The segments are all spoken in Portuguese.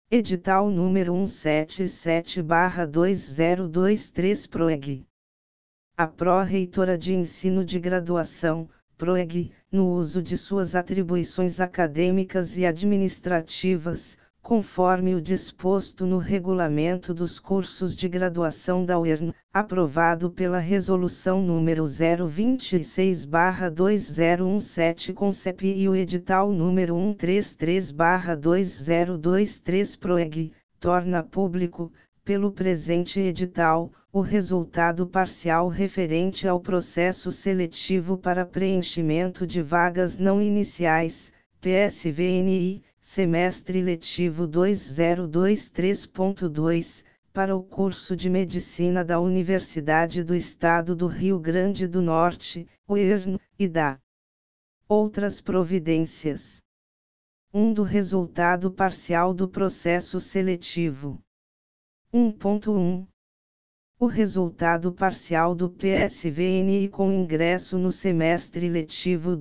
Edital número 177/2023 PROEG. A Pró-Reitora de Ensino de Graduação, PROEG, no uso de suas atribuições acadêmicas e administrativas, conforme o disposto no regulamento dos cursos de graduação da UERN, aprovado pela Resolução nº 026/2017 CONCEP e o edital número 133/2023 PROEG, torna público, pelo presente edital, o resultado parcial referente ao processo seletivo para preenchimento de vagas não iniciais, PSVNI, semestre letivo 2023.2, para o curso de Medicina da Universidade do Estado do Rio Grande do Norte, UERN, e da outras providências. Do resultado parcial do processo seletivo. 1.1. O resultado parcial do PSVNI com ingresso no semestre letivo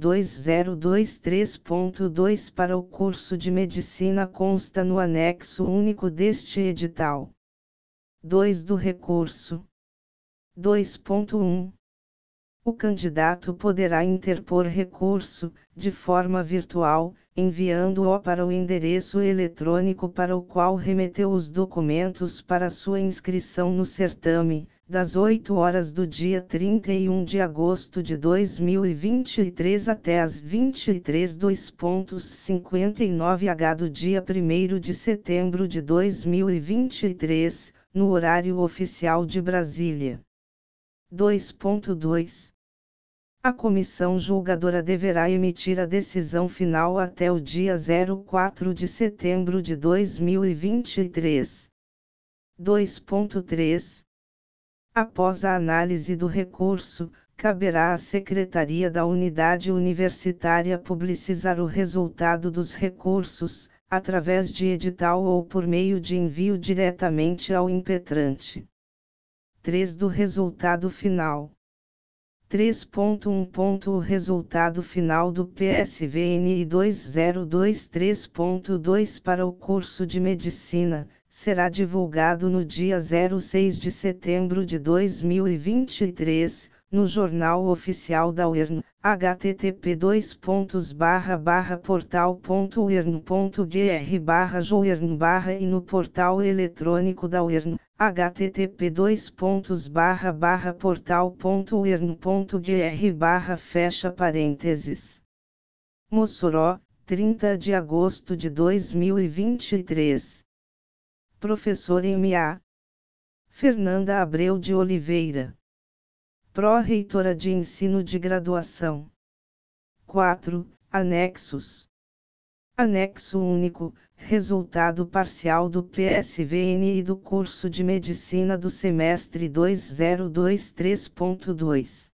2023.2 para o curso de Medicina consta no anexo único deste edital. 2 do recurso. 2.1. O candidato poderá interpor recurso, de forma virtual, enviando-o para o endereço eletrônico para o qual remeteu os documentos para sua inscrição no certame, das 8 horas do dia 31 de agosto de 2023 até as 23:59h do dia 1º de setembro de 2023, no horário oficial de Brasília. 2.2. A comissão julgadora deverá emitir a decisão final até o dia 04 de setembro de 2023. 2.3. Após a análise do recurso, caberá à Secretaria da Unidade Universitária publicizar o resultado dos recursos, através de edital ou por meio de envio diretamente ao impetrante. 3 do resultado final. 3.1. O resultado final do PSVNI 2023.2 para o curso de Medicina, será divulgado no dia 06 de setembro de 2023, no Jornal Oficial da UERN, http://portal.uern.gr/joern/ e no portal eletrônico da UERN, http://portal.uern.gr/fecha parênteses. Mossoró, 30 de agosto de 2023. Professor M.A. Fernanda Abreu de Oliveira. Pró-Reitora de Ensino de Graduação. 4. Anexos. Anexo único, resultado parcial do PSVNI e do curso de Medicina do semestre 2023.2.